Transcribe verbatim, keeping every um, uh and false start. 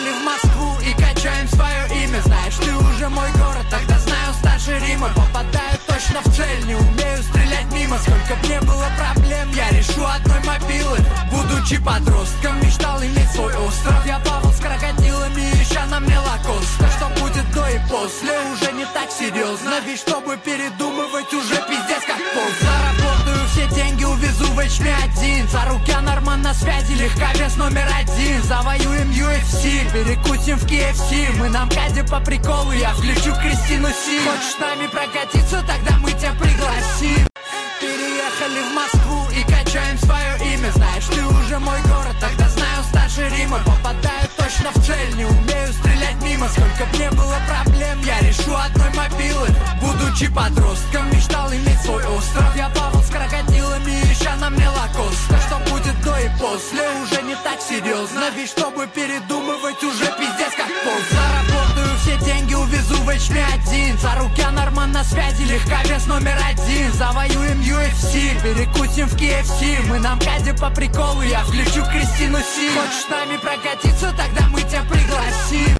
Приехали в Москву и качаем свое имя. Знаешь, ты уже мой город, тогда знаю старше Рима. Попадаю точно в цель, не умею стрелять мимо. Сколько б не было проблем, я решу одной мобилы. Будучи подростком, мечтал иметь свой остров. Я плавал с крокодилами, ища на мне лакоста. Что будет до и после, уже не так серьезно. Ведь чтобы передумывать, уже пиздец как поздно. Заработаю все деньги, увезу в эйч пи один. Сарукян, Арман на связи, легковес номер один. Завоюем ю эф си, перекусим в кей эф си. Мы на МКАДе по приколу, я включу Кристину Си. Хочешь с нами прокатиться, тогда мы тебя пригласим. Переехали в Москву и качаем свое имя. Знаешь, ты уже мой город, тогда знаю старше Рима. Попадаю точно в цель, не умею стрелять мимо. Сколько б не было проблем, я решу одной мобилы. Будучи подростком, мечтал иметь свой остров. Я плавал с крокодилами, ища на мне лакоста. Что будет до и после, уже не так серьезно. Ведь чтобы передумывать, уже пиздец как поздно. Заработаю все деньги, увезу в эйч пи один. Сарукян, Арман на связи, легковес номер один. Завоюем ю эф си, перекусим в кей эф си. Мы на МКАДе по приколу, я включу Кристину Си. Хочешь с нами прокатиться, тогда мы тебя пригласим.